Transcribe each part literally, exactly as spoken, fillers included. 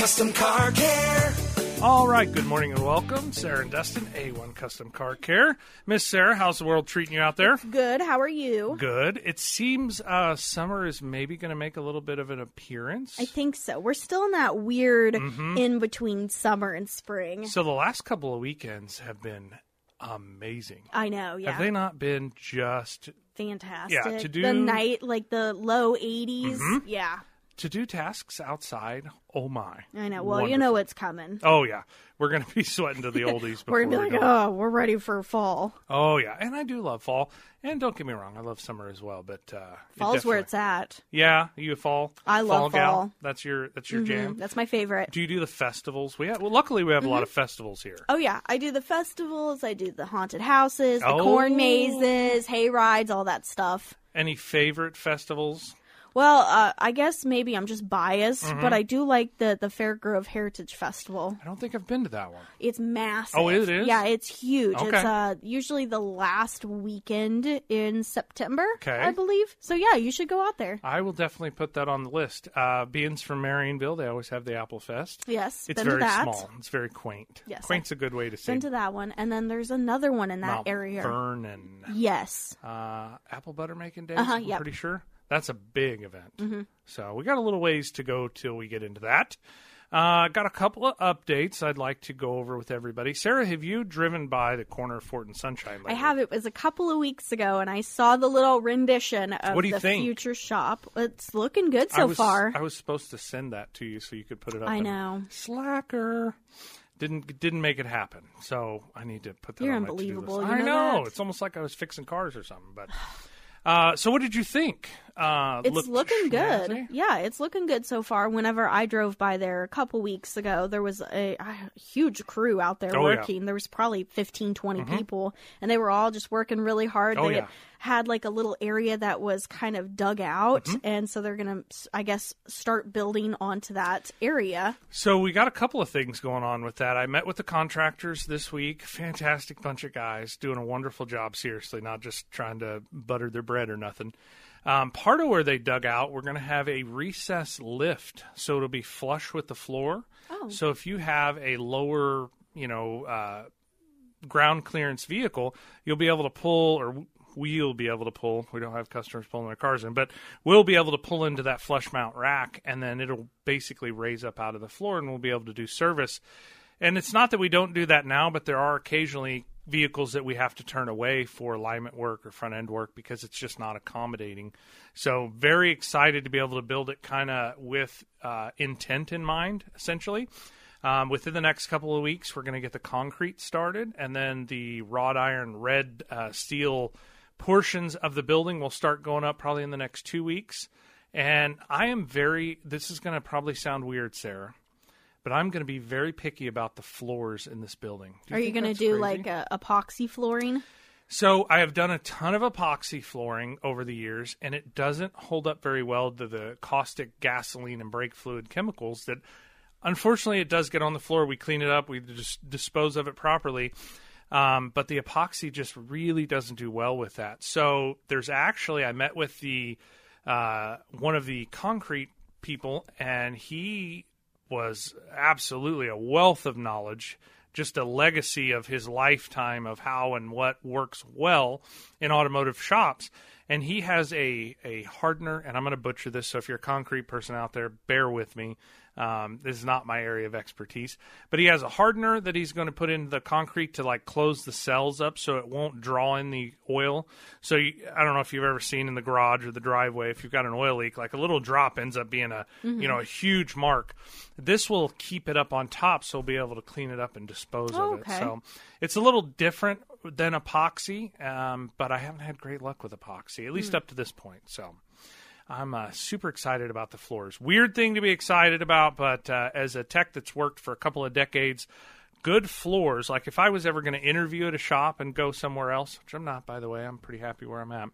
Custom Car Care. All right, good morning and welcome. Sarah and Dustin, A one Custom Car Care. Miss Sarah, how's the world treating you out there? Good. How are you? Good. It seems uh, summer is maybe going to make a little bit of an appearance. I think so. We're still in that weird Mhm. in between summer and spring. So the last couple of weekends have been amazing. I know, yeah. Have they not been just Fantastic. Yeah, to do- the night, like the low eighties. Mhm. Yeah, to do tasks outside? Oh my. I know. Well, you know Wonderful. it's coming. Oh yeah, we're going to be sweating to the oldies before We're going to we be like, go. oh, we're ready for fall. Oh yeah, and I do love fall. And don't get me wrong, I love summer as well. But uh, it Fall's where definitely- it's at. Yeah, you a fall. I love gal? fall. That's your that's your Mhm. jam. That's my favorite. Do you do the festivals? We have, well, luckily we have a Mm-hmm. lot of festivals here. Oh, yeah. I do the festivals. I do the haunted houses, the Oh. corn mazes, hay rides, all that stuff. Any favorite festivals? Well, uh, I guess maybe I'm just biased, Mm-hmm. but I do like the, the Fairgrove Heritage Festival. I don't think I've been to that one. It's massive. Oh, it is? Yeah, it's huge. Okay. It's uh, usually the last weekend in September, Okay. I believe. So, yeah, you should go out there. I will definitely put that on the list. Uh, being from Marionville, they always have the Apple Fest. Yes, It's been very to that. small. It's very quaint. Yes, Quaint's a good way to say Been to that one. And then there's another one in that Mount area. Vernon. Yes. Uh, apple butter making days, Uh-huh, I'm yep. pretty sure. That's a big event. Mm-hmm. So we got a little ways to go till we get into that. Uh, got a couple of updates I'd like to go over with everybody. Sarah, have you driven by the corner of Fort and Sunshine lately? I have. It was a couple of weeks ago, and I saw the little rendition of What do you the think? future shop. It's looking good I so was, far. I was supposed to send that to you so you could put it up. I in know. Slacker. Didn't didn't make it happen. So I need to put that You're on my to-do unbelievable. list. You I know know. that? It's almost like I was fixing cars or something. But uh, so what did you think? Uh, It's looked looking good. snazzy? Yeah, it's looking good so far. Whenever I drove by there a couple weeks ago, there was a, a huge crew out there Oh, yeah. working. There was probably fifteen, twenty people, and they were all just working really hard. Oh, they yeah. had like a little area that was kind of dug out, Mm-hmm. and so they're going to, I guess, start building onto that area. So we got a couple of things going on with that. I met with the contractors this week. Fantastic bunch of guys doing a wonderful job, seriously, not just trying to butter their bread or nothing. Um, part of where they dug out, we're going to have a recess lift, so it'll be flush with the floor. Oh. So if you have a lower, you know, uh, ground clearance vehicle, you'll be able to pull, or we'll be able to pull. We don't have customers pulling their cars in, but we'll be able to pull into that flush mount rack, and then it'll basically raise up out of the floor, and we'll be able to do service. And it's not that we don't do that now, but there are occasionally vehicles that we have to turn away for alignment work or front end work because it's just not accommodating. So very excited to be able to build it kind of with uh, intent in mind, essentially. Um, within the next couple of weeks, we're going to get the concrete started, and then the wrought iron red uh, steel portions of the building will start going up probably in the next two weeks. And I am very, this is going to probably sound weird, Sarah, but I'm going to be very picky about the floors in this building. Do Are you think going to that's do crazy? like a epoxy flooring? So I have done a ton of epoxy flooring over the years, and it doesn't hold up very well to the caustic gasoline and brake fluid chemicals that, unfortunately, it does get on the floor. We clean it up. We just dispose of it properly. Um, but the epoxy just really doesn't do well with that. So there's actually, I met with the uh, one of the concrete people, and he was absolutely a wealth of knowledge, just a legacy of his lifetime of how and what works well in automotive shops. And he has a, a hardener, and I'm going to butcher this, so if you're a concrete person out there, bear with me. Um, this is not my area of expertise. But he has a hardener that he's going to put into the concrete to, like, close the cells up so it won't draw in the oil. So you, I don't know if you've ever seen in the garage or the driveway, if you've got an oil leak, like a little drop ends up being a, Mm-hmm. you know, a huge mark. This will keep it up on top, so we'll be able to clean it up and dispose Oh, of it. okay. So it's a little different than epoxy, um, but I haven't had great luck with epoxy, at least Mm. up to this point. So I'm uh, super excited about the floors. Weird thing to be excited about, but uh, as a tech that's worked for a couple of decades, good floors, like if I was ever going to interview at a shop and go somewhere else, which I'm not, by the way, I'm pretty happy where I'm at,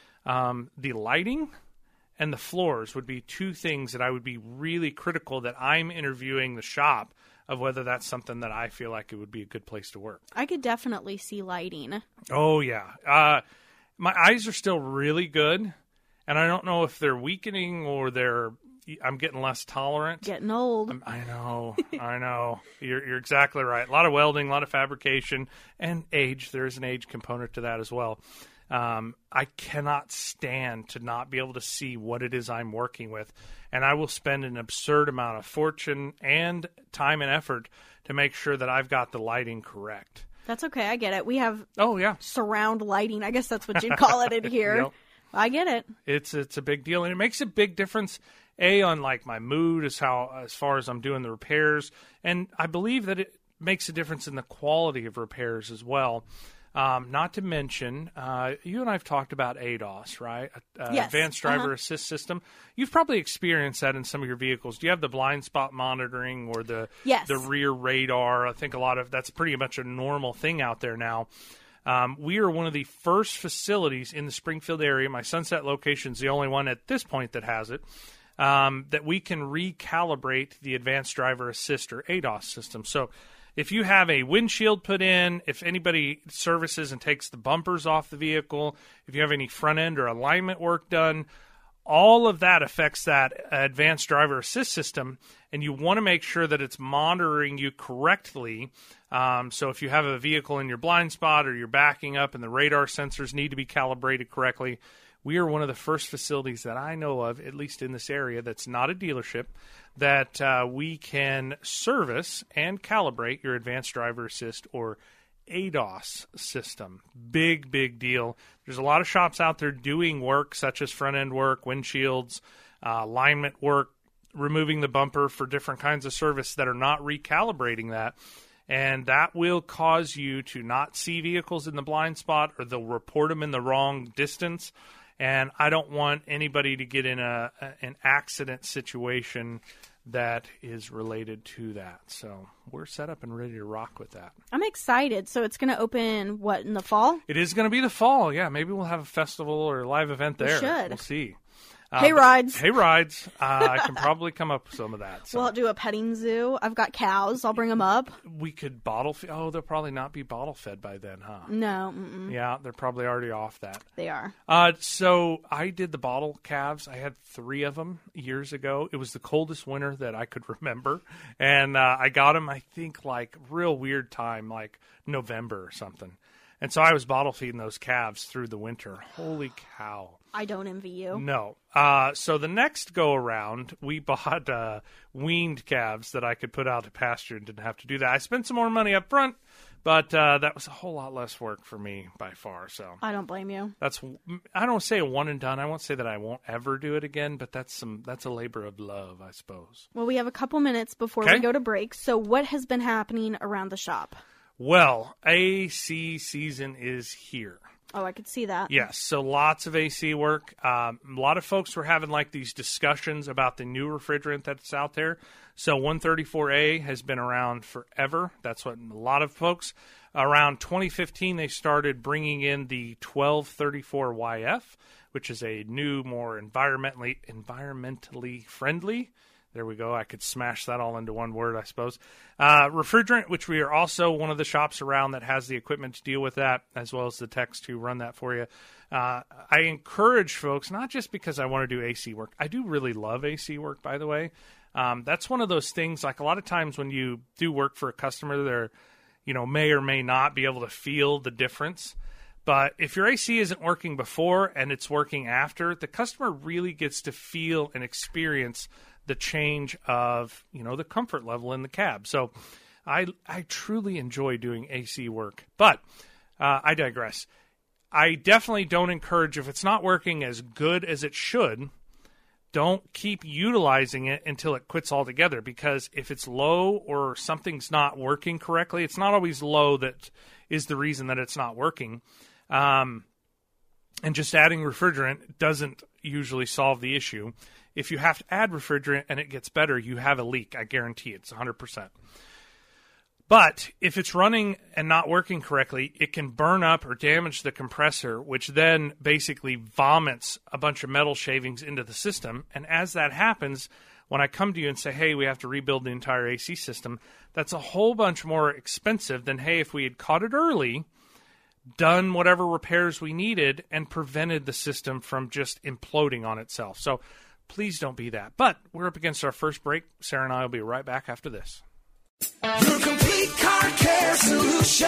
um, the lighting and the floors would be two things that I would be really critical that I'm interviewing the shop of whether that's something that I feel like it would be a good place to work. I could definitely see lighting. Oh, yeah. Uh, my eyes are still really good, and I don't know if they're weakening or they're I'm getting less tolerant. Getting old. I'm, I know, I know. You're you're exactly right. A lot of welding, a lot of fabrication, and age. There's an age component to that as well. Um, I cannot stand to not be able to see what it is I'm working with, and I will spend an absurd amount of fortune and time and effort to make sure that I've got the lighting correct. That's okay. I get it. We have oh yeah surround lighting. I guess that's what you'd call it in here. Yep. I get it. It's it's a big deal, and it makes a big difference. A on like my mood as how as far as I'm doing the repairs, and I believe that it makes a difference in the quality of repairs as well. Um, not to mention, uh, you and I have talked about A D O S, right? Uh, yes. Advanced Driver uh-huh. Assist System. You've probably experienced that in some of your vehicles. Do you have the blind spot monitoring or the yes. the rear radar? I think a lot of that's pretty much a normal thing out there now. Um, we are one of the first facilities in the Springfield area. My Sunset location is the only one at this point that has it. Um, that we can recalibrate the Advanced Driver Assist or A D O S system. So if you have a windshield put in, if anybody services and takes the bumpers off the vehicle, if you have any front end or alignment work done, all of that affects that Advanced Driver Assist system, and you want to make sure that it's monitoring you correctly. Um, so if you have a vehicle in your blind spot or you're backing up and the radar sensors need to be calibrated correctly, we are one of the first facilities that I know of, at least in this area, that's not a dealership, that uh, we can service and calibrate your Advanced Driver Assist or A D O S system. Big, big deal. There's a lot of shops out there doing work such as front-end work, windshields, uh, alignment work, removing the bumper for different kinds of service that are not recalibrating that. And that will cause you to not see vehicles in the blind spot, or they'll report them in the wrong distance. And I don't want anybody to get in a, a an accident situation that is related to that. So we're set up and ready to rock with that. I'm excited. So it's going to open, what, in the fall? It is going to be the fall. Yeah, maybe we'll have a festival or a live event there. We should. We'll see. Hay Uh, rides. Hay rides. Uh, I can probably come up with some of that. So. We'll do a petting zoo. I've got cows. I'll bring them up. We could bottle feed. Oh, they'll probably not be bottle fed by then, huh? No. Mm-mm. Yeah, they're probably already off that. They are. Uh, so I did the bottle calves. I had three of them years ago. It was the coldest winter that I could remember. And uh, I got them, I think, like real weird time, like November or something. And so I was bottle feeding those calves through the winter. Holy cow. I don't envy you. No. Uh, so the next go around, we bought uh, weaned calves that I could put out to pasture and didn't have to do that. I spent some more money up front, but uh, that was a whole lot less work for me by far. So I don't blame you. that's I don't say a one and done. I won't say that I won't ever do it again, but that's some that's a labor of love, I suppose. Well, we have a couple minutes before Okay. we go to break. So what has been happening around the shop? Well, A C season is here. Oh, I could see that. Yes, so lots of A C work. Um, a lot of folks were having like these discussions about the new refrigerant that's out there. So one thirty-four A has been around forever. That's what a lot of folks. Around twenty fifteen, they started bringing in the twelve thirty-four Y F, which is a new, more environmentally environmentally friendly. There we go. I could smash that all into one word, I suppose. Uh, refrigerant, which we are also one of the shops around that has the equipment to deal with that, as well as the techs to run that for you. Uh, I encourage folks, not just because I want to do A C work. I do really love A C work, by the way. Um, that's one of those things, like a lot of times when you do work for a customer, they're, you know, may or may not be able to feel the difference. But if your A C isn't working before and it's working after, the customer really gets to feel and experience the change of, you know, the comfort level in the cab. So I I truly enjoy doing A C work. But uh, I digress. I definitely don't encourage, if it's not working as good as it should, don't keep utilizing it until it quits altogether. Because if it's low or something's not working correctly, it's not always low that is the reason that it's not working. Um, and just adding refrigerant doesn't usually solve the issue. If you have to add refrigerant and it gets better, you have a leak. I guarantee it's one hundred percent. But if it's running and not working correctly, it can burn up or damage the compressor, which then basically vomits a bunch of metal shavings into the system. And as that happens, when I come to you and say, hey, we have to rebuild the entire A C system, that's a whole bunch more expensive than, hey, if we had caught it early, done whatever repairs we needed, and prevented the system from just imploding on itself. So Please don't be that. But we're up against our first break. Sarah and I will be right back after this. Your complete car care solution.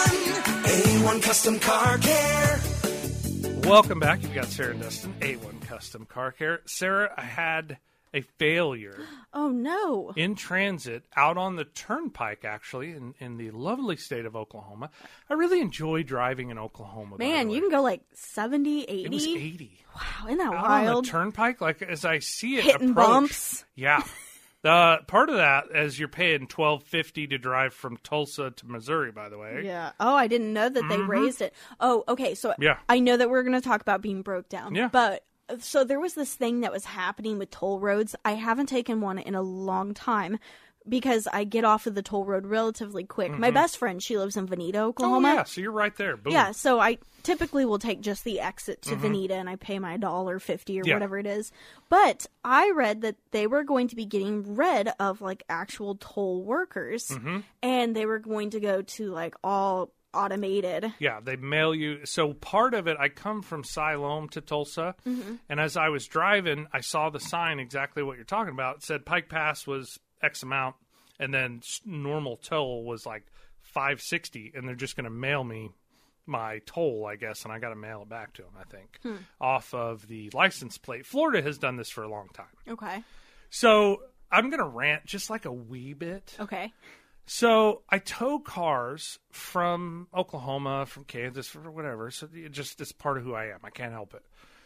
A one Custom Car Care. Welcome back. You've got Sarah and Dustin, A one Custom Car Care. Sarah, I had a failure. Oh, no. In transit, out on the turnpike, actually, in, in the lovely state of Oklahoma. I really enjoy driving in Oklahoma. Man, you can go like seventy, eighty. It was eighty. Wow, isn't that Out wild? on the turnpike, like as I see it Hitting approach. bumps. Yeah. The part of that is you're paying twelve fifty to drive from Tulsa to Missouri, by the way. Yeah. Oh, I didn't know that they Mm-hmm. raised it. Oh, okay. So Yeah. I know that we're going to talk about being broke down. Yeah. But so there was this thing that was happening with toll roads. I haven't taken one in a long time because I get off of the toll road relatively quick. My best friend, she lives in Veneta, Oh, Oklahoma. yeah, so you're right there. Boom. Yeah, so I typically will take just the exit to Veneta and I pay my one dollar fifty or Yeah. whatever it is. But I read that they were going to be getting rid of like actual toll workers and they were going to go to like all automated. Yeah, they mail you. So part of it, I come from Siloam to Tulsa, and as I was driving, I saw the sign exactly what you're talking about. It said Pike Pass was X amount, and then s- normal toll was like five sixty, and they're just going to mail me my toll, I guess, and I got to mail it back to them, I think, off of the license plate. Florida has done this for a long time. Okay. So I'm going to rant just like a wee bit. Okay. So I tow cars from Oklahoma, from Kansas, or whatever. So it just it's part of who I am. I can't help it.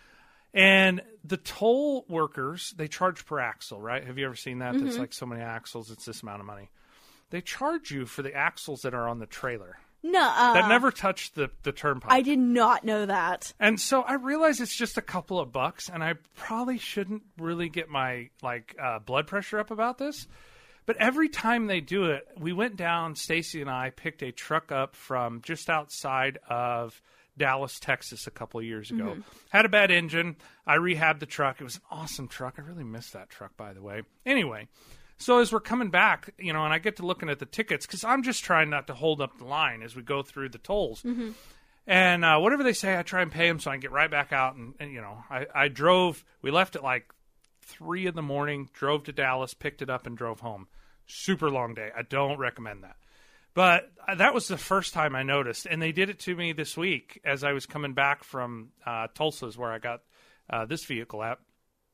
And the toll workers, they charge per axle, right? Have you ever seen that? That's like so many axles, it's this amount of money. They charge you for the axles that are on the trailer. No, uh, That never touched the, the turnpike. I did not know that. And so I realize it's just a couple of bucks, and I probably shouldn't really get my like uh, blood pressure up about this. But every time they do it, we went down, Stacy and I picked a truck up from just outside of Dallas, Texas a couple of years ago. Had a bad engine. I rehabbed the truck. It was an awesome truck. I really missed that truck, by the way. Anyway, so as we're coming back, you know, and I get to looking at the tickets, because I'm just trying not to hold up the line as we go through the tolls. And uh, whatever they say, I try and pay them so I can get right back out. And, and you know, I, I drove, we left at like three in the morning, drove to Dallas, picked it up, and drove home. Super long day. I don't recommend that. But uh, that was the first time I noticed. And they did it to me this week as I was coming back from uh, Tulsa's where I got uh, this vehicle at.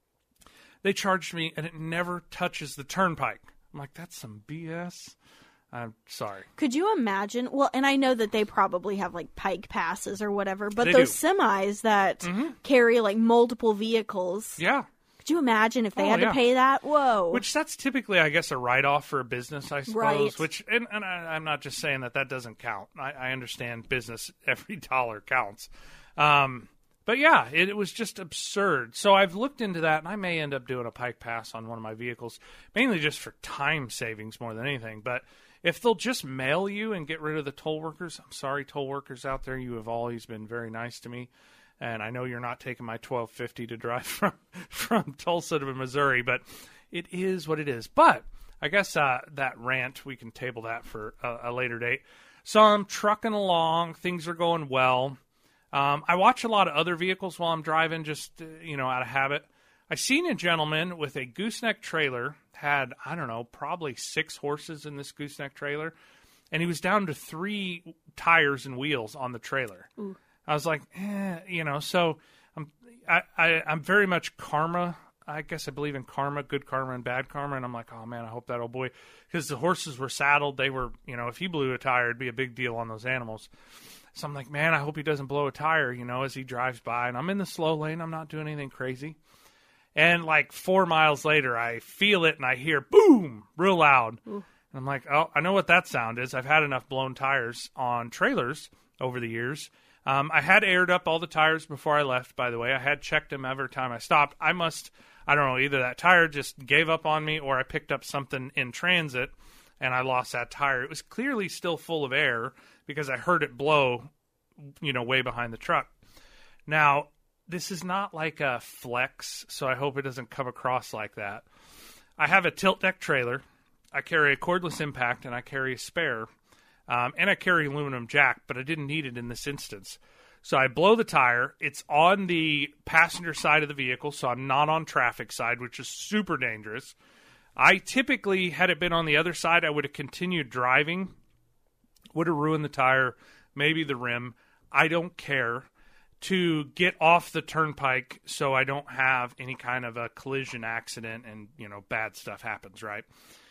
They charged me, and it never touches the turnpike. I'm like, that's some B S. I'm sorry. Could you imagine? Well, and I know that they probably have like pike passes or whatever, but They those do. semis that carry like multiple vehicles. Yeah. Could you imagine if they Oh, had yeah. to pay that? Whoa. Which that's typically, I guess, a write-off for a business, I suppose. Right. Which, and, and I, I'm not just saying that that doesn't count. I, I understand business; every dollar counts. Um, but yeah, it, it was just absurd. So I've looked into that, and I may end up doing a Pike Pass on one of my vehicles, mainly just for time savings more than anything. But if they'll just mail you and get rid of the toll workers, I'm sorry, toll workers out there, you have always been very nice to me. And I know you're not taking my twelve fifty to drive from from Tulsa to Missouri, but it is what it is. But I guess uh, that rant, we can table that for a, a later date. So I'm trucking along. Things are going well. Um, I watch a lot of other vehicles while I'm driving, just, uh, you know, out of habit. I seen a gentleman with a gooseneck trailer, had, I don't know, probably six horses in this gooseneck trailer, and he was down to three tires and wheels on the trailer. Ooh. I was like, eh, you know, so I'm, I, I, I'm very much karma. I guess I believe in karma, good karma and bad karma. And I'm like, oh man, I hope that old boy, because the horses were saddled. They were, you know, if he blew a tire, it'd be a big deal on those animals. So I'm like, man, I hope he doesn't blow a tire, you know, as he drives by. And I'm in the slow lane. I'm not doing anything crazy. And like four miles later, I feel it and I hear boom, real loud. Ooh. And I'm like, oh, I know what that sound is. I've had enough blown tires on trailers over the years. Um, I had aired up all the tires before I left, by the way. I had checked them every time I stopped. I must, I don't know, either that tire just gave up on me or I picked up something in transit and I lost that tire. It was clearly still full of air because I heard it blow, you know, way behind the truck. Now, this is not like a flex, so I hope it doesn't come across like that. I have a tilt deck trailer. I carry a cordless impact and I carry a spare. Um, and I carry aluminum jack, but I didn't need it in this instance. So I blow the tire. It's on the passenger side of the vehicle, so I'm not on traffic side, which is super dangerous. I typically, had it been on the other side, I would have continued driving, would have ruined the tire, maybe the rim. I don't care, to get off the turnpike so I don't have any kind of a collision accident and, you know, bad stuff happens, right?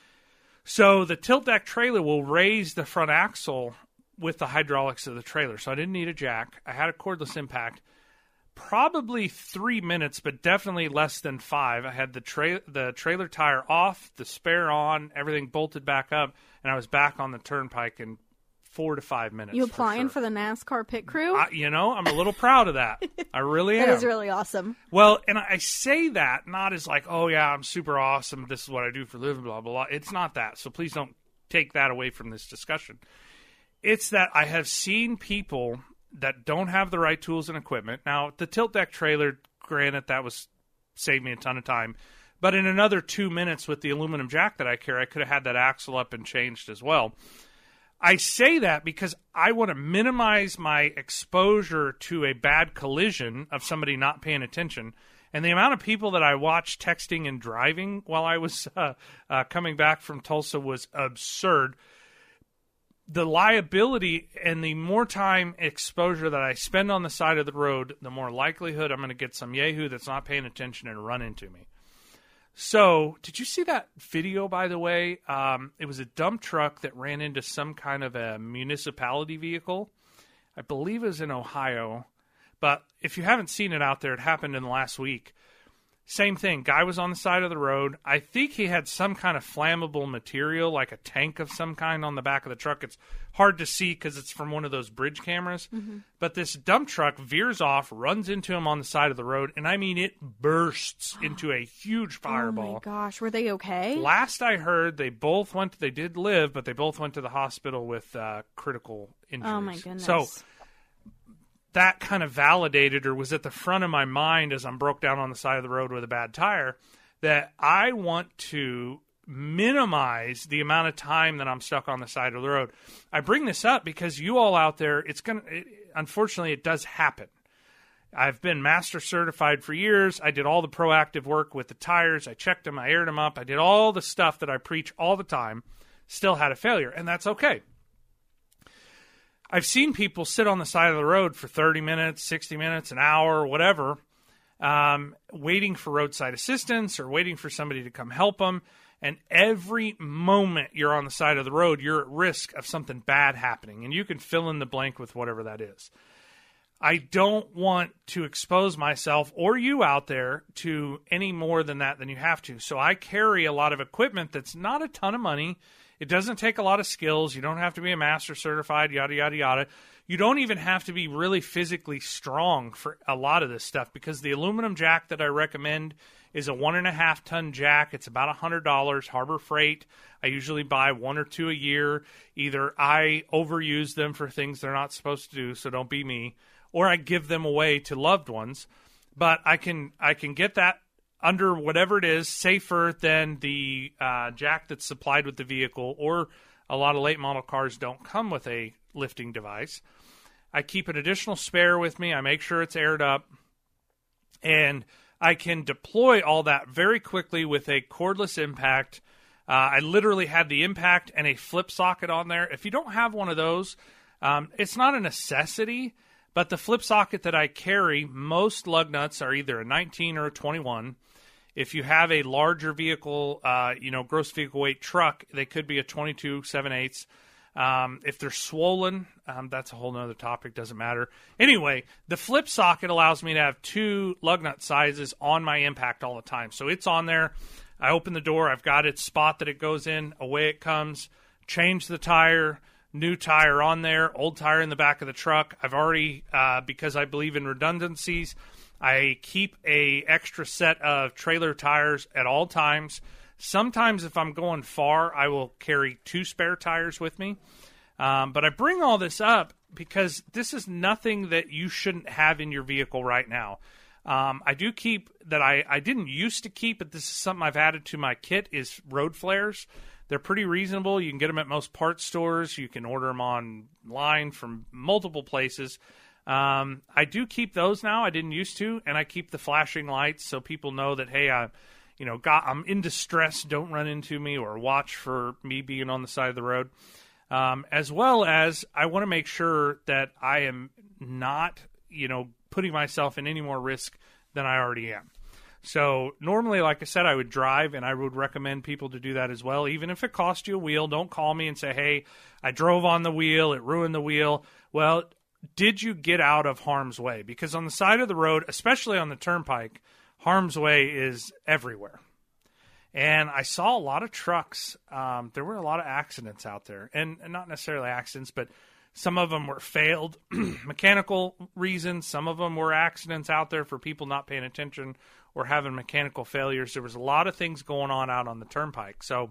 So the tilt deck trailer will raise the front axle with the hydraulics of the trailer. So I didn't need a jack. I had a cordless impact. Probably three minutes, but definitely less than five. I had the tra- the trailer tire off, the spare on, everything bolted back up, and I was back on the turnpike in four to five minutes. You applying for, for sure. the NASCAR pit crew? I, you know, I'm a little proud of that. I really am. That is really awesome. Well, and I say that not as like, oh, yeah, I'm super awesome. This is what I do for a living, blah, blah, blah. It's not that. So please don't take that away from this discussion. It's that I have seen people that don't have the right tools and equipment. Now, the tilt deck trailer, granted, that was saved me a ton of time. But in another two minutes with the aluminum jack that I carry, I could have had that axle up and changed as well. I say that because I want to minimize my exposure to a bad collision of somebody not paying attention. And the amount of people that I watched texting and driving while I was uh, uh, coming back from Tulsa was absurd. The liability and the more time exposure that I spend on the side of the road, the more likelihood I'm going to get some yahoo that's not paying attention and run into me. So, did you see that video, by the way? Um, it was a dump truck that ran into some kind of a municipality vehicle. I believe it was in Ohio. But if you haven't seen it out there, it happened in the last week. Same thing. Guy was on the side of the road. I think he had some kind of flammable material, like a tank of some kind on the back of the truck. It's hard to see because it's from one of those bridge cameras. Mm-hmm. But this dump truck veers off, runs into him on the side of the road, and I mean it bursts into a huge fireball. Oh my gosh, were they okay? Last I heard, they both went, they did live, but they both went to the hospital with uh, critical injuries. Oh my goodness. So that kind of validated or was at the front of my mind as I'm broke down on the side of the road with a bad tire that I want to minimize the amount of time that I'm stuck on the side of the road. I bring this up because you all out there, it's going to, unfortunately, it does happen. I've been master certified for years. I did all the proactive work with the tires. I checked them. I aired them up. I did all the stuff that I preach all the time. Still had a failure, and that's okay. I've seen people sit on the side of the road for thirty minutes, sixty minutes, an hour, whatever, um, waiting for roadside assistance or waiting for somebody to come help them. And every moment you're on the side of the road, you're at risk of something bad happening. And you can fill in the blank with whatever that is. I don't want to expose myself or you out there to any more than that than you have to. So I carry a lot of equipment that's not a ton of money. It doesn't take a lot of skills. You don't have to be a master certified, yada, yada, yada. You don't even have to be really physically strong for a lot of this stuff because the aluminum jack that I recommend is a one and a half ton jack. It's about one hundred dollars, Harbor Freight. I usually buy one or two a year. Either I overuse them for things they're not supposed to do, so don't be me, or I give them away to loved ones. But I can I can get that under whatever it is, safer than the uh, jack that's supplied with the vehicle, or a lot of late model cars don't come with a lifting device. I keep an additional spare with me. I make sure it's aired up. And I can deploy all that very quickly with a cordless impact. Uh, I literally had the impact and a flip socket on there. If you don't have one of those, um, it's not a necessity, but the flip socket that I carry, most lug nuts are either a nineteen or a twenty-one. If you have a larger vehicle, uh, you know, gross vehicle weight truck, they could be a twenty-two seven eighths. Um, if they're swollen, um, that's a whole nother topic, doesn't matter. Anyway, the flip socket allows me to have two lug nut sizes on my impact all the time. So it's on there. I open the door. I've got its spot that it goes in. Away it comes. Change the tire. New tire on there. Old tire in the back of the truck. I've already, uh, because I believe in redundancies, I keep a extra set of trailer tires at all times. Sometimes if I'm going far, I will carry two spare tires with me. Um, but I bring all this up because this is nothing that you shouldn't have in your vehicle right now. Um, I do keep that I, I didn't used to keep, but this is something I've added to my kit is road flares. They're pretty reasonable. You can get them at most parts stores. You can order them online from multiple places. Um, I do keep those now. I didn't used to, and I keep the flashing lights so people know that, hey, I, you know, got, I'm in distress. Don't run into me, or watch for me being on the side of the road. Um, as well as I want to make sure that I am not, you know, putting myself in any more risk than I already am. So normally, like I said, I would drive, and I would recommend people to do that as well. Even if it costs you a wheel, don't call me and say, hey, I drove on the wheel, it ruined the wheel. Well, did you get out of harm's way? Because on the side of the road, especially on the turnpike, harm's way is everywhere. And I saw a lot of trucks. Um, there were a lot of accidents out there, and, and not necessarily accidents, but some of them were failed mechanical reasons. Some of them were accidents out there for people not paying attention or having mechanical failures. There was a lot of things going on out on the turnpike. So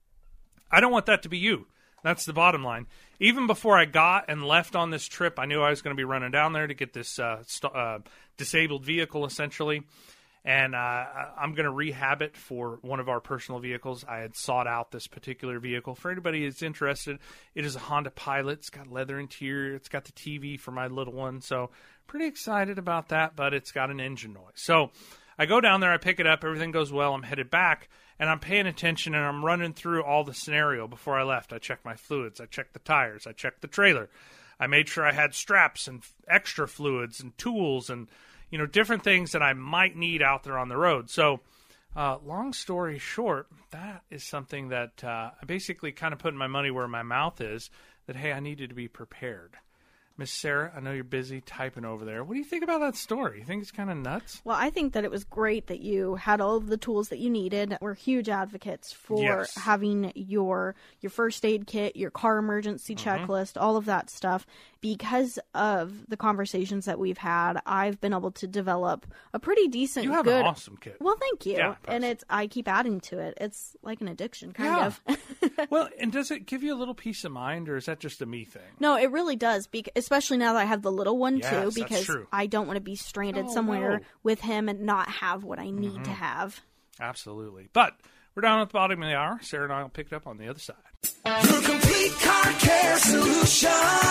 I don't want that to be you. That's the bottom line. Even before I got and left on this trip, I knew I was going to be running down there to get this uh, st- uh, disabled vehicle, essentially. And uh, I'm going to rehab it for one of our personal vehicles. I had sought out this particular vehicle. For anybody who's interested, it is a Honda Pilot. It's got leather interior. It's got the T V for my little one. So pretty excited about that, but it's got an engine noise. So I go down there, I pick it up, everything goes well, I'm headed back, and I'm paying attention, and I'm running through all the scenario before I left. I checked my fluids, I checked the tires, I checked the trailer. I made sure I had straps and extra fluids and tools and, you know, different things that I might need out there on the road. So uh, long story short, that is something that uh, I basically kind of put my money where my mouth is, that, hey, I needed to be prepared. Miss Sarah, I know you're busy typing over there. What do you think about that story? You think it's kind of nuts? Well, I think that it was great that you had all of the tools that you needed. We're huge advocates for Yes. having your your first aid kit, your car emergency Mm-hmm. checklist, all of that stuff. Because of the conversations that we've had, I've been able to develop a pretty decent, You have good. an awesome kit. Well, thank you. Yeah, and impressive. it's I keep adding to it. It's like an addiction, kind Yeah. of. Well, and does it give you a little peace of mind, or is that just a me thing? No, it really does, bec- especially now that I have the little one, Yes, too, that's because true. I don't want to be stranded No, somewhere no. with him and not have what I need Mm-hmm. to have. Absolutely. But we're down at the bottom of the hour. Sarah and I will pick it up on the other side. Your complete car care solution.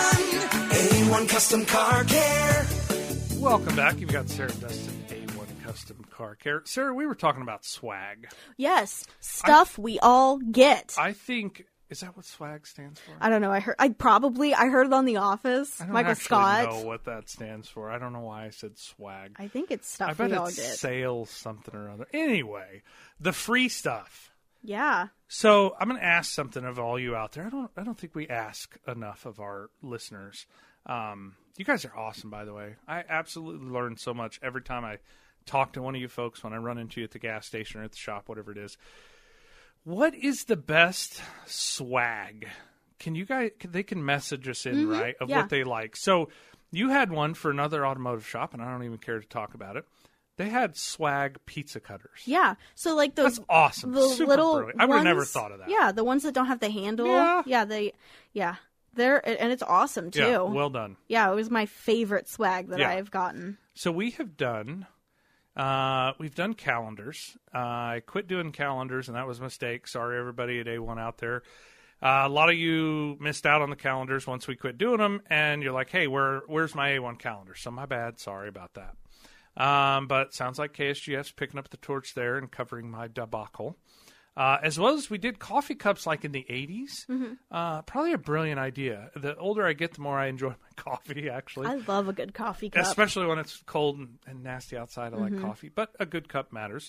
A one Custom Car Care. Welcome back. You've got Sarah Dustin, A one Custom Car Care. Sarah, we were talking about swag. Yes, stuff we all get. I, I think, is that what swag stands for? don't know. I heard. I probably. I heard it on The Office. I don't Michael actually Scott. know what that stands for. I don't know why I said swag. I think it's I stuff bet we all it's get. sales something or other. Anyway, the free stuff. Yeah. So I'm going to ask something of all you out there. I don't. I don't think we ask enough of our listeners. Um, you guys are awesome, by the way. I absolutely learn so much every time I talk to one of you folks, when I run into you at the gas station or at the shop, whatever it is. What is the best swag? Can you guys? They can message us in, Mm-hmm. right, of Yeah. what they like. So you had one for another automotive shop, and I don't even care to talk about it. They had swag pizza cutters. Yeah. So like those That's awesome. the Super little brilliant. I would have never ones- thought of that. Yeah, the ones that don't have the handle. Yeah. Yeah, they yeah. They're and it's awesome too. Yeah, well done. Yeah, it was my favorite swag that Yeah. I've gotten. So we have done, uh, we've done calendars. Uh, I quit doing calendars, and that was a mistake. Sorry, everybody at A one out there. Uh, a lot of you missed out on the calendars once we quit doing them, and you're like, hey, where where's my A one calendar? So my bad. Sorry about that. Um, but it sounds like K S G F's picking up the torch there and covering my debacle. Uh, as well as we did coffee cups like in the eighties. Mm-hmm. Uh, probably a brilliant idea. The older I get, the more I enjoy my coffee, actually. I love a good coffee cup. Especially when it's cold and, and nasty outside. I Mm-hmm. like coffee, but a good cup matters.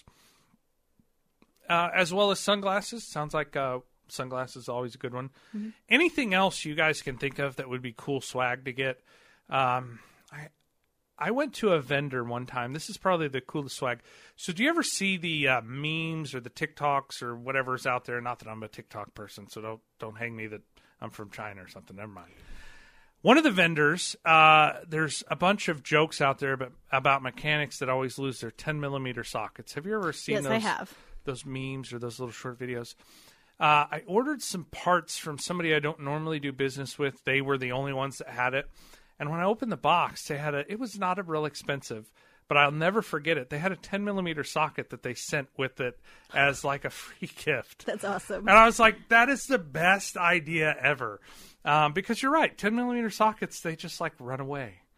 Uh, as well as sunglasses. Sounds like uh, sunglasses is always a good one. Mm-hmm. Anything else you guys can think of that would be cool swag to get? Um, I I went to a vendor one time. This is probably the coolest swag. So do you ever see the uh, memes or the TikToks or whatever's out there? Not that I'm a TikTok person, so don't don't hang me that I'm from China or something. Never mind. One of the vendors, uh, there's a bunch of jokes out there about, about mechanics that always lose their ten millimeter sockets. Have you ever seen Yes, those, I have. those memes or those little short videos? Uh, I ordered some parts from somebody I don't normally do business with. They were the only ones that had it. And when I opened the box, they had a, it was not a real expensive, but I'll never forget it. They had a ten millimeter socket that they sent with it as like a free gift. That's awesome. And I was like, that is the best idea ever. Um, because you're right, ten millimeter sockets, they just like run away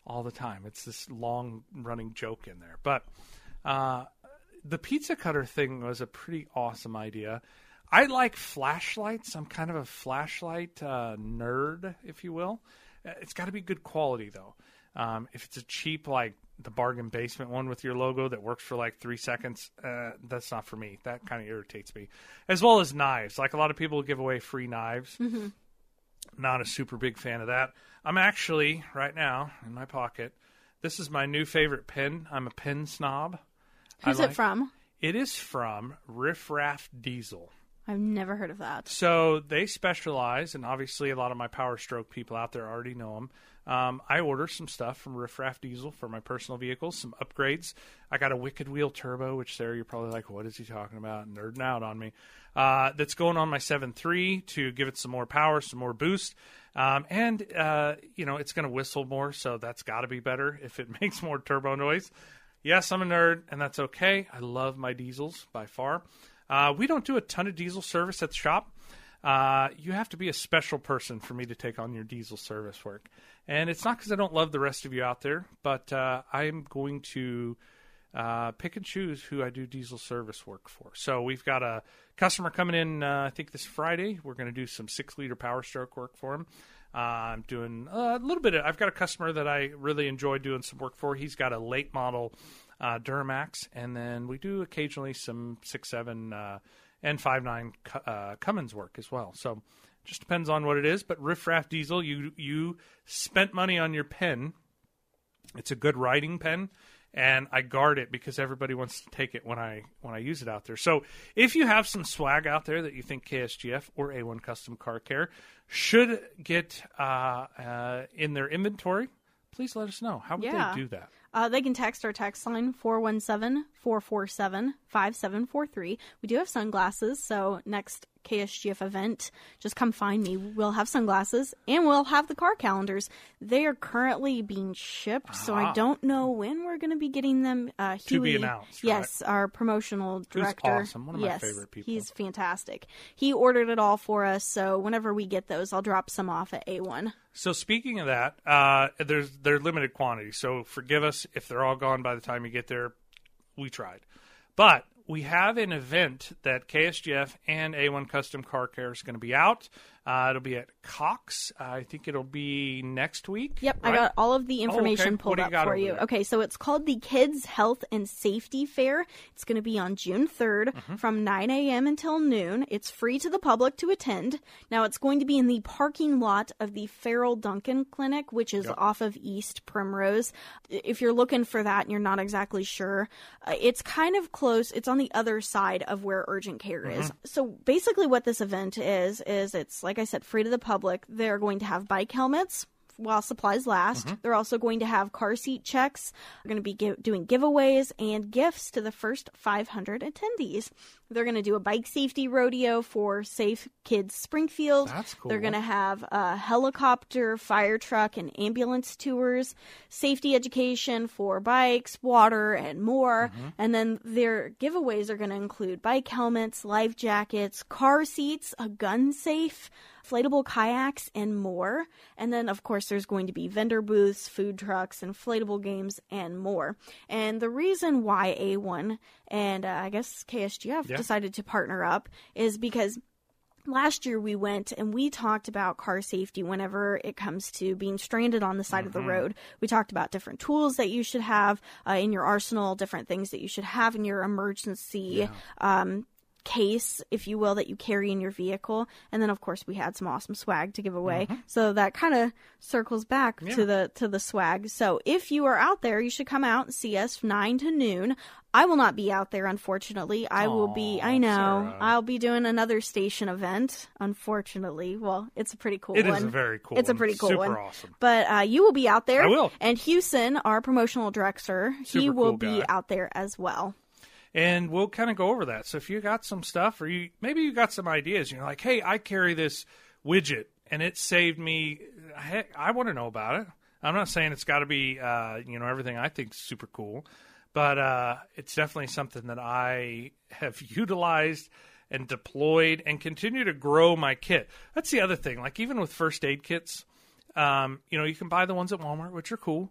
all the time. It's this long running joke in there. But uh, the pizza cutter thing was a pretty awesome idea. I like flashlights. I'm kind of a flashlight uh, nerd, if you will. It's got to be good quality, though. Um, if it's a cheap, like the bargain basement one with your logo that works for like three seconds, uh, that's not for me. That kind of irritates me. As well as knives. Like a lot of people give away free knives. Mm-hmm. Not a super big fan of that. I'm actually, right now, in my pocket, this is my new favorite pen. I'm a pen snob. Who's like, it from? It is from Riff Raff Diesel. I've never heard of that. So they specialize, and obviously a lot of my Power Stroke people out there already know them. Um, I order some stuff from Riff Raff Diesel for my personal vehicles, some upgrades. I got a Wicked Wheel Turbo, which there you're probably like, what is he talking about? Nerding out on me. Uh, that's going on my seven three to give it some more power, some more boost. Um, and, uh, you know, it's going to whistle more, so that's got to be better if it makes more turbo noise. Yes, I'm a nerd, and that's okay. I love my diesels by far. Uh, we don't do a ton of diesel service at the shop. Uh, you have to be a special person for me to take on your diesel service work. And it's not because I don't love the rest of you out there, but uh, I'm going to uh, pick and choose who I do diesel service work for. So we've got a customer coming in, uh, I think this Friday. We're going to do some six-liter Power Stroke work for him. Uh, I'm doing a little bit of, I've got a customer that I really enjoy doing some work for. He's got a late model uh, Duramax, and then we do occasionally some six seven uh, and five nine uh, Cummins work as well. So just depends on what it is. But Riff Raff Diesel, you you spent money on your pen. It's a good writing pen, and I guard it because everybody wants to take it when I when I use it out there. So if you have some swag out there that you think K S G F or A one Custom Car Care should get uh, uh, in their inventory, please let us know. How would yeah. they do that? Uh, they can text our text line four one seven, four four seven, five seven four three. We do have sunglasses, so next K S G F event, just come find me. We'll have sunglasses, and we'll have the car calendars. They are currently being shipped, so I don't know when we're going to be getting them. Uh, Huey, to be announced, right? Yes, our promotional director. Who's awesome. One of yes, my favorite people. He's fantastic. He ordered it all for us, so whenever we get those, I'll drop some off at A one. So speaking of that, uh, there's they're limited quantity, so forgive us if they're all gone by the time you get there. We tried. But we have an event that K S G F and A one Custom Car Care is going to be out. Uh, it'll be at Cox. Uh, I think it'll be next week. Yep, right? I got all of the information oh, okay. pulled you up for you. there? Okay, so it's called the Kids Health and Safety Fair. It's going to be on June third mm-hmm. from nine a.m. until noon. It's free to the public to attend. Now, it's going to be in the parking lot of the Farrell Duncan Clinic, which is yep. off of East Primrose. If you're looking for that and you're not exactly sure, uh, it's kind of close. It's on the other side of where urgent care mm-hmm. is. So basically what this event is, is it's, like I said, free to the public. They're going to have bike helmets while supplies last. Mm-hmm. They're also going to have car seat checks. They're going to be give, doing giveaways and gifts to the first five hundred attendees. They're going to do a bike safety rodeo for Safe Kids Springfield. That's cool. They're going to have a helicopter, fire truck, and ambulance tours, safety education for bikes, water, and more. Mm-hmm. And then their giveaways are going to include bike helmets, life jackets, car seats, a gun safe, inflatable kayaks, and more. And then, of course, there's going to be vendor booths, food trucks, inflatable games, and more. And the reason why A one and uh, I guess K S G F yeah. decided to partner up is because last year we went and we talked about car safety whenever it comes to being stranded on the side mm-hmm. of the road. We talked about different tools that you should have uh, in your arsenal, different things that you should have in your emergency yeah. um case, if you will, that you carry in your vehicle. And then, of course, we had some awesome swag to give away. Mm-hmm. So that kind of circles back yeah. to the to the swag. So if you are out there, you should come out and see us nine to noon. I will not be out there, unfortunately. I Aww, will be, I know, Sarah. I'll be doing another station event, unfortunately. Well, it's a pretty cool it one. It is a very cool It's one. a pretty cool Super one. Super awesome. But uh, you will be out there. I will. And Houston, our promotional director, Super he will cool be guy. out there as well. And we'll kind of go over that. So if you got some stuff, or you maybe you got some ideas, you're like, hey, I carry this widget, and it saved me. Heck, I want to know about it. I'm not saying it's got to be, uh, you know, everything I think is super cool, but uh, it's definitely something that I have utilized and deployed and continue to grow my kit. That's the other thing. Like even with first aid kits, um, you know, you can buy the ones at Walmart, which are cool.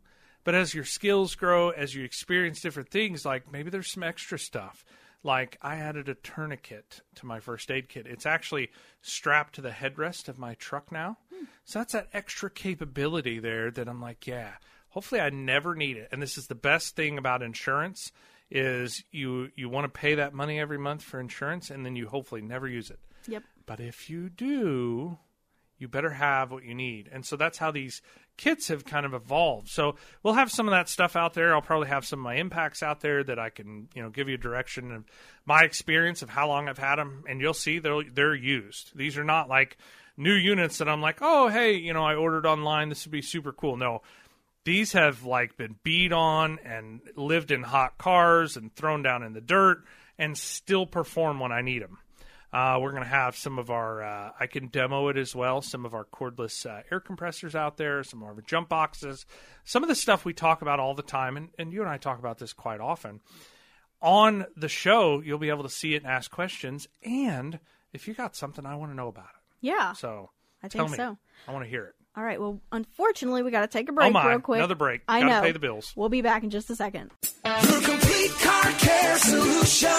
But as your skills grow, as you experience different things, like maybe there's some extra stuff. Like I added a tourniquet to my first aid kit. It's actually strapped to the headrest of my truck now. Hmm. So that's that extra capability there that I'm like, yeah, hopefully I never need it. And this is the best thing about insurance is you, you want to pay that money every month for insurance, and then you hopefully never use it. Yep. But if you do, you better have what you need. And so that's how these kits have kind of evolved. So we'll have some of that stuff out there. I'll probably have some of my impacts out there that I can, you know, give you a direction of my experience of how long I've had them. And you'll see they're, they're used. These are not like new units that I'm like, oh, hey, you know, I ordered online. This would be super cool. No, these have like been beat on and lived in hot cars and thrown down in the dirt and still perform when I need them. Uh, we're going to have some of our, uh, I can demo it as well, some of our cordless uh, air compressors out there, some of our jump boxes, some of the stuff we talk about all the time, and, and you and I talk about this quite often. On the show, you'll be able to see it and ask questions, and if you got something, I want to know about it. Yeah. So I tell think me. so. I want to hear it. All right. Well, unfortunately, we got to take a break oh my, real quick. Another break. I Gotta know. pay the bills. We'll be back in just a second. Your complete car care solution.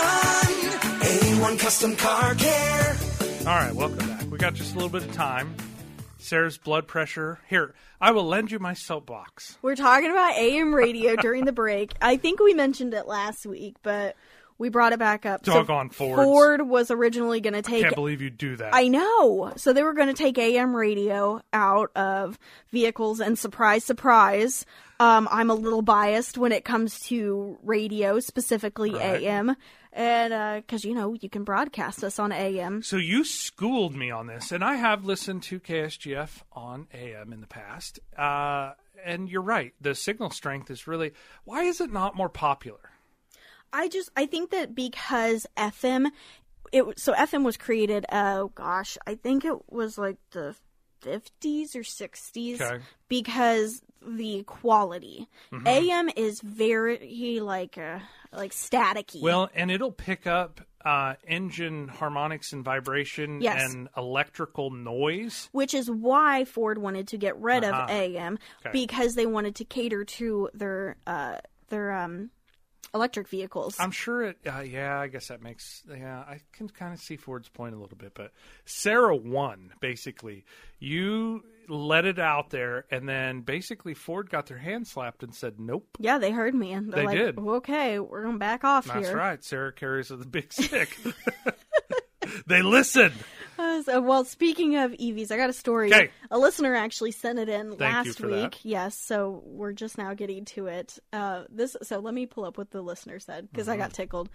A one Custom Car Care. All right, welcome back. We got just a little bit of time. Sarah's blood pressure. Here, I will lend you my soapbox. We're talking about A M radio during the break. I think we mentioned it last week, but we brought it back up. Doggone so Fords. Ford was originally going to take... I can't believe you do that. I know. So they were going to take A M radio out of vehicles, and surprise, surprise, um, I'm a little biased when it comes to radio, specifically right. A M. And because, uh, you know, you can broadcast us on A M. So you schooled me on this, and I have listened to K S G F on A M in the past. Uh, and you're right. The signal strength is really... Why is it not more popular? I just, I think that because F M, it so F M was created, oh gosh, I think it was like the fifties or sixties, okay. because the quality. Mm-hmm. A M is very, like, uh, like staticky. Well, and it'll pick up uh, engine harmonics and vibration yes. and electrical noise. Which is why Ford wanted to get rid uh-huh. of A M, okay. because they wanted to cater to their, uh, their, um, electric vehicles. I'm sure it, uh, yeah, I guess that makes, yeah, I can kind of see Ford's point a little bit, but Sarah won, basically. You let it out there, and then basically Ford got their hand slapped and said, nope. Yeah, they heard me, and they're they like, did. Okay, we're going to back off That's here. That's right. Sarah carries the big stick. They listen. Uh, so, well, speaking of E Vs, I got a story. Okay. A listener actually sent it in Thank last you for week. that. Yes, so we're just now getting to it. Uh, this. So let me pull up what the listener said, because mm-hmm. I got tickled.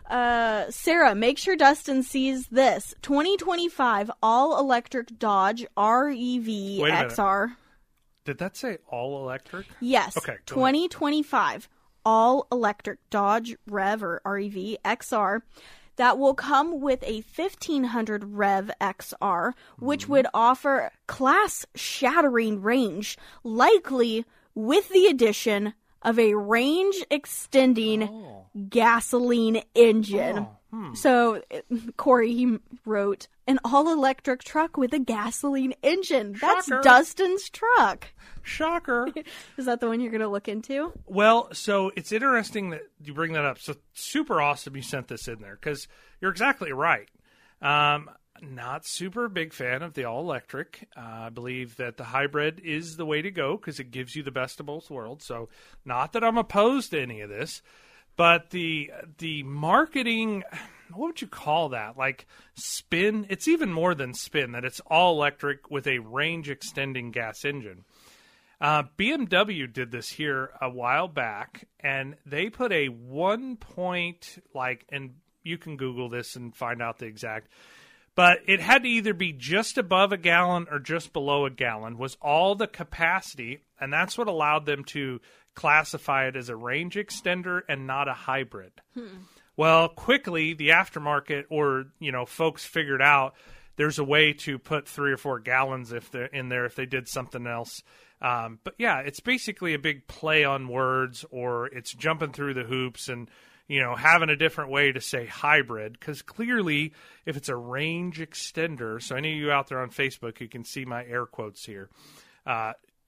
Uh, Sarah, make sure Dustin sees this. twenty twenty-five all-electric Dodge R E V X R. Did that say all-electric? Yes. Okay. twenty twenty-five all-electric Dodge Rev or R E V X R. That will come with a fifteen hundred Rev X R, which would offer class-shattering range, likely with the addition of a range-extending oh. gasoline engine. Oh. Hmm. So, Corey, he wrote, an all-electric truck with a gasoline engine. That's Shocker. Dustin's truck. Shocker. Is that the one you're going to look into? Well, so it's interesting that you bring that up. So super awesome you sent this in there, because you're exactly right. Um, not super big fan of the all-electric. Uh, I believe that the hybrid is the way to go because it gives you the best of both worlds. So not that I'm opposed to any of this, but the the marketing, what would you call that? Like spin? It's even more than spin, that it's all-electric with a range-extending gas engine. Uh, B M W did this here a while back, and they put a one point, like, and you can Google this and find out the exact, but it had to either be just above a gallon or just below a gallon was all the capacity, and that's what allowed them to classify it as a range extender and not a hybrid. Hmm. Well, quickly, the aftermarket or, you know, folks figured out there's a way to put three or four gallons if they're in there if they did something else. Um, but yeah, it's basically a big play on words, or it's jumping through the hoops and, you know, having a different way to say hybrid. Because clearly, if it's a range extender, so any of you out there on Facebook, you can see my air quotes here. Uh,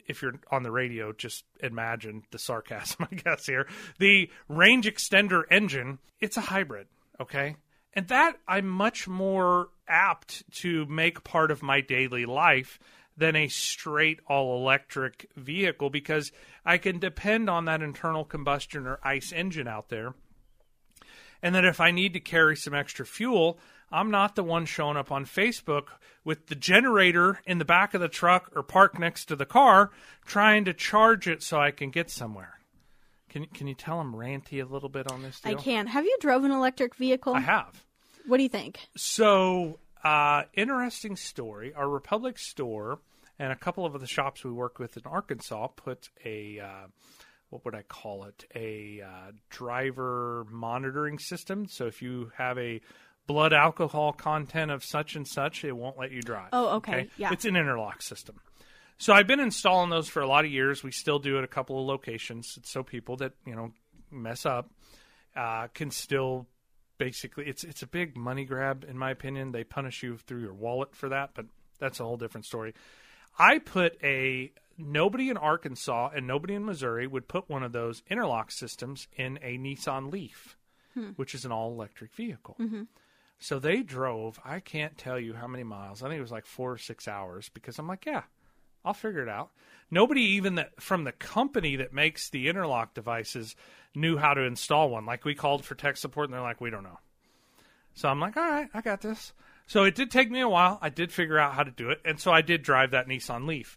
if you're on the radio, just imagine the sarcasm, I guess, here. The range extender engine, it's a hybrid, okay? And that I'm much more apt to make part of my daily life than a straight all-electric vehicle, because I can depend on that internal combustion or ICE engine out there. And then if I need to carry some extra fuel, I'm not the one showing up on Facebook with the generator in the back of the truck or parked next to the car trying to charge it so I can get somewhere. Can, can you tell I'm ranty a little bit on this deal? I can. Have you drove an electric vehicle? I have. What do you think? So, uh, interesting story. Our Republic store and a couple of the shops we work with in Arkansas put a, uh, what would I call it, a uh, driver monitoring system. So if you have a blood alcohol content of such and such, it won't let you drive. Oh, okay. okay? Yeah. It's an interlock system. So I've been installing those for a lot of years. We still do it at a couple of locations. So people that, you know, mess up uh, can still basically, it's it's a big money grab, in my opinion. They punish you through your wallet for that, but that's a whole different story. I put a, nobody in Arkansas and nobody in Missouri would put one of those interlock systems in a Nissan Leaf, hmm. which is an all-electric vehicle. Mm-hmm. So they drove, I can't tell you how many miles. I think it was like four or six hours because I'm like, yeah, I'll figure it out. Nobody even that from the company that makes the interlock devices knew how to install one. Like we called for tech support and they're like, we don't know. So I'm like, all right, I got this. So it did take me a while. I did figure out how to do it. And so I did drive that Nissan Leaf.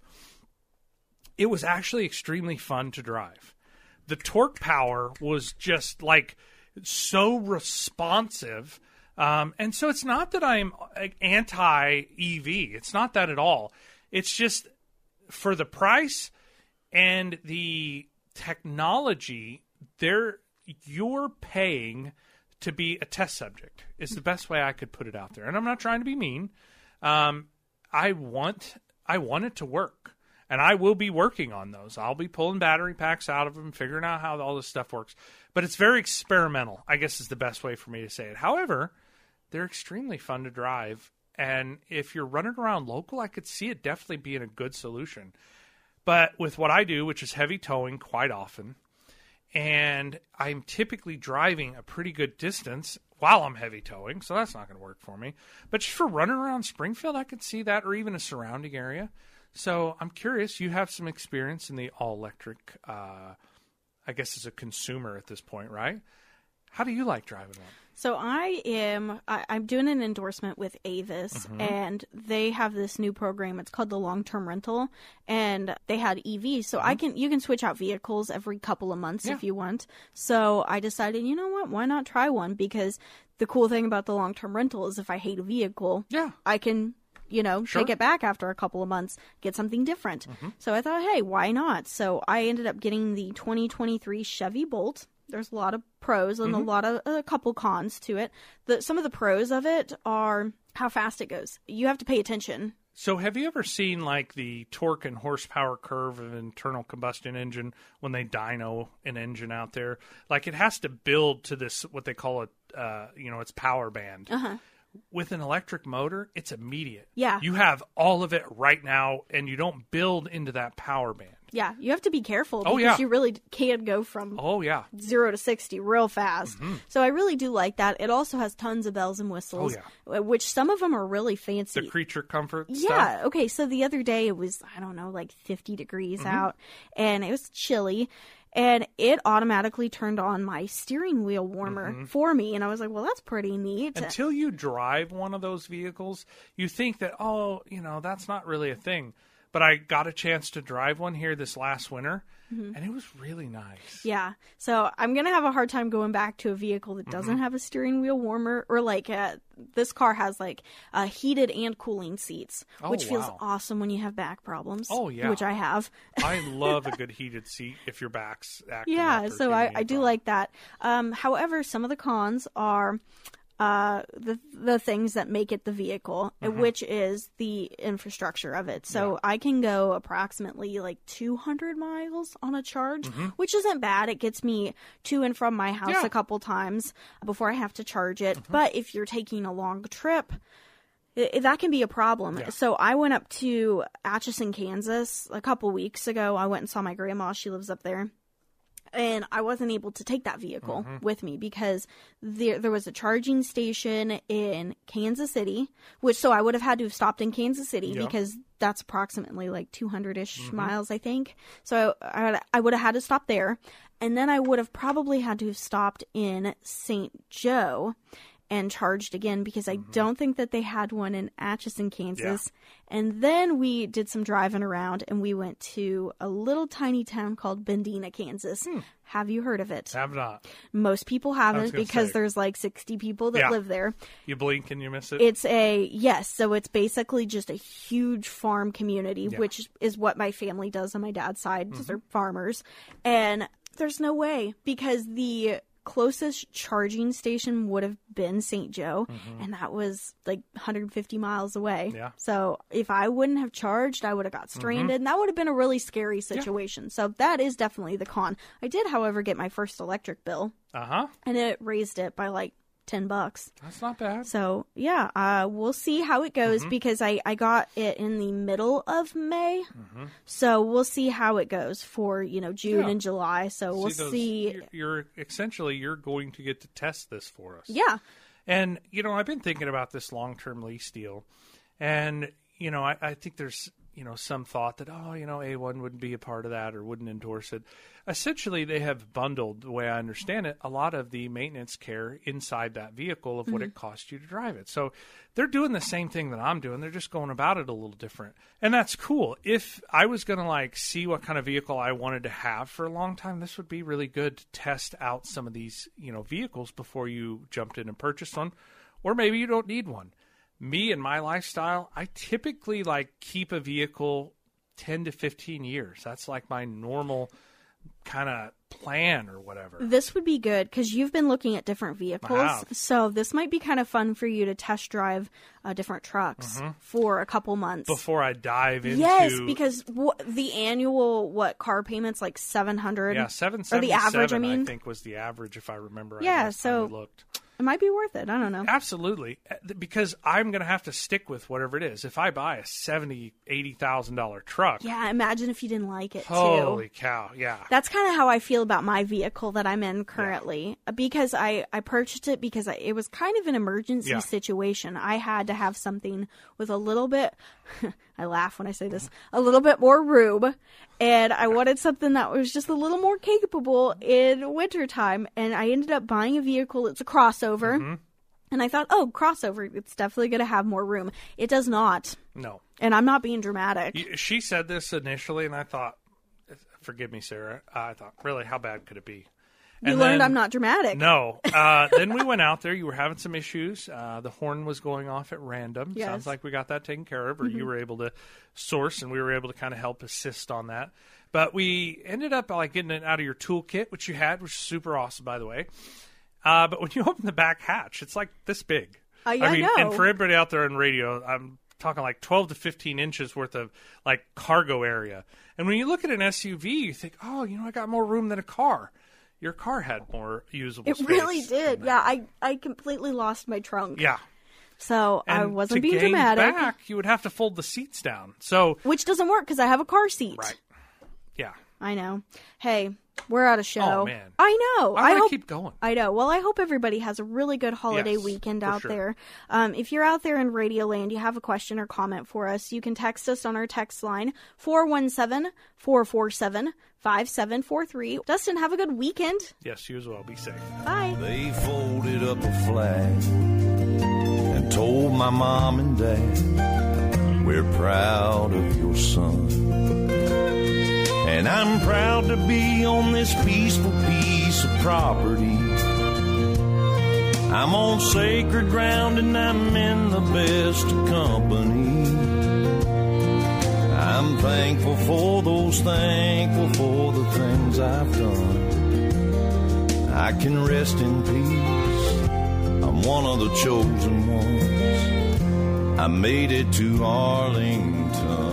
It was actually extremely fun to drive. The torque power was just like so responsive. Um, and so it's not that I'm anti-E V. It's not that at all. It's just for the price and the technology, they're, you're paying to be a test subject is the best way I could put it out there. And I'm not trying to be mean. Um, I want I want it to work. And I will be working on those. I'll be pulling battery packs out of them, figuring out how all this stuff works. But it's very experimental, I guess is the best way for me to say it. However, they're extremely fun to drive. And if you're running around local, I could see it definitely being a good solution. But with what I do, which is heavy towing quite often, and I'm typically driving a pretty good distance while I'm heavy towing, so that's not going to work for me. But just for running around Springfield, I could see that, or even a surrounding area. So I'm curious, you have some experience in the all-electric, uh, I guess as a consumer at this point, right? How do you like driving one? So I am, I, I'm doing an endorsement with Avis, mm-hmm. and they have this new program. It's called the long-term rental, and they had E Vs. So mm-hmm. I can, you can switch out vehicles every couple of months yeah. if you want. So I decided, you know what, why not try one? Because the cool thing about the long-term rental is if I hate a vehicle, yeah. I can, you know, sure. take it back after a couple of months, get something different. Mm-hmm. So I thought, hey, why not? So I ended up getting the twenty twenty-three Chevy Bolt. There's a lot of pros and mm-hmm. a lot of a couple cons to it. The, some of the pros of it are how fast it goes. You have to pay attention. So have you ever seen like the torque and horsepower curve of an internal combustion engine when they dyno an engine out there? Like it has to build to this, what they call it, uh, you know, its power band. Uh-huh. With an electric motor, it's immediate. Yeah. You have all of it right now, and you don't build into that power band. Yeah, you have to be careful because oh, yeah. you really can go from oh, yeah. zero to sixty real fast. Mm-hmm. So I really do like that. It also has tons of bells and whistles, oh, yeah. which some of them are really fancy. The creature comfort yeah, stuff? Yeah, okay, so the other day it was, I don't know, like fifty degrees mm-hmm. out, and it was chilly. And it automatically turned on my steering wheel warmer mm-hmm. for me. And I was like, well, that's pretty neat. Until you drive one of those vehicles, you think that, oh, you know, that's not really a thing. But I got a chance to drive one here this last winter, mm-hmm. and it was really nice. Yeah. So I'm going to have a hard time going back to a vehicle that doesn't mm-hmm. have a steering wheel warmer. Or like uh, this car has like uh, heated and cooling seats, oh, which feels wow. awesome when you have back problems. Oh, yeah. Which I have. I love a good heated seat if your back's acting yeah, up. So I, I do like that. Um, however, some of the cons are... Uh, the the things that make it the vehicle, mm-hmm. which is the infrastructure of it. So yeah. I can go approximately like two hundred miles on a charge, mm-hmm. which isn't bad. It gets me to and from my house yeah. a couple times before I have to charge it. Mm-hmm. But if you're taking a long trip, it, that can be a problem. Yeah. So I went up to Atchison, Kansas a couple weeks ago. I went and saw my grandma. She lives up there. And I wasn't able to take that vehicle Mm-hmm. with me because there there was a charging station in Kansas City, which so I would have had to have stopped in Kansas City Yeah. because that's approximately like two hundred-ish Mm-hmm. miles, I think. So I, would- I would have had to stop there. And then I would have probably had to have stopped in Saint Joe and charged again because I don't think that they had one in Atchison, Kansas. And then we did some driving around and we went to a little tiny town called Bendina, Kansas. Have you heard of it? Have not. Most people haven't gonna because say. there's like sixty people that Yeah. live there. You blink and you miss it. It's a, yes, so it's basically just a huge farm community, Yeah. which is what my family does on my dad's side. Mm-hmm. They're farmers. And there's no way because the closest charging station would have been Saint Joe, and that was like one hundred fifty miles away. Yeah. So if I wouldn't have charged, I would have got stranded, and that would have been a really scary situation. So that is definitely the con. I did, however, get my first electric bill, Uh-huh. and it raised it by like ten bucks. That's not bad. So yeah, uh, we'll see how it goes Mm-hmm. because I, I got it in the middle of May. So we'll see how it goes for, you know, June Yeah. and July. So we'll those- see. You're, you're essentially you're going to get to test this for us. Yeah. And you know, I've been thinking about this long-term lease deal, and you know, I, I think there's you know some thought that oh, you know, A one wouldn't be a part of that or wouldn't endorse it. Essentially, they have bundled, the way I understand it, a lot of the maintenance care inside that vehicle of what it costs you to drive it. So they're doing the same thing that I'm doing. They're just going about it a little different. And that's cool. If I was going to like see what kind of vehicle I wanted to have for a long time, this would be really good to test out some of these, you know, vehicles before you jumped in and purchased one. Or maybe you don't need one. Me and my lifestyle, I typically like keep a vehicle ten to fifteen years. That's like my normal kind of plan or whatever. This would be good because you've been looking at different vehicles. have. So this might be kind of fun for you to test drive uh, different trucks for a couple months. Before I dive into Yes, because w- the annual, what, car payments, like seven hundred yeah, seven or seventy the seven. average, I mean. think was the average if I remember. Right Yeah, last time so- we looked. It might be worth it. I don't know. Absolutely, because I'm going to have to stick with whatever it is. If I buy a seventy, eighty thousand dollar truck, Yeah, imagine if you didn't like it, too. holy cow, yeah, That's kind of how I feel about my vehicle that I'm in currently because I, I purchased it because I, it was kind of an emergency Yeah. situation. I had to have something with a little bit, I laugh when I say this, a little bit more room. And I wanted something that was just a little more capable in wintertime. And I ended up buying a vehicle. It's a crossover. Mm-hmm. And I thought, oh, crossover, it's definitely going to have more room. It does not. no. And I'm not being dramatic. You- She said this initially, and I thought, forgive me, Sarah. I thought, really, how bad could it be? You And learned then- I'm not dramatic. No. Uh, then we went out there. You were having some issues. Uh, the horn was going off at random. Yes. Sounds like we got that taken care of, or you were able to source, and we were able to kind of help assist on that. But we ended up like getting it out of your toolkit, which you had, which is super awesome, by the way. Uh, but when you open the back hatch, it's like this big. Uh, yeah, I mean, I know. and for everybody out there on radio, I'm talking like twelve to fifteen inches worth of like cargo area. And when you look at an S U V, you think, oh, you know, I got more room than a car. Your car had more usable It space. really did. Yeah, I, I completely lost my trunk. Yeah. So And I wasn't to being gain dramatic. back, you would have to fold the seats down. So, Which doesn't work because I have a car seat. right. Yeah. I know. Hey, we're out of show. Oh, man. I know. I I want to hope. keep going. I know. Well, I hope everybody has a really good holiday Yes, weekend for out sure. there. Um, if you're out there in Radioland, you have a question or comment for us, you can text us on our text line, four one seven, four four seven, five seven four three. Dustin, have a good weekend. Yes, you as well. Be safe. Bye. They folded up a flag and told my mom and dad, we're proud of your son. And I'm proud to be on this peaceful piece of property. I'm on sacred ground and I'm in the best of company. I'm thankful for those, thankful for the things I've done. I can rest in peace. I'm one of the chosen ones. I made it to Arlington.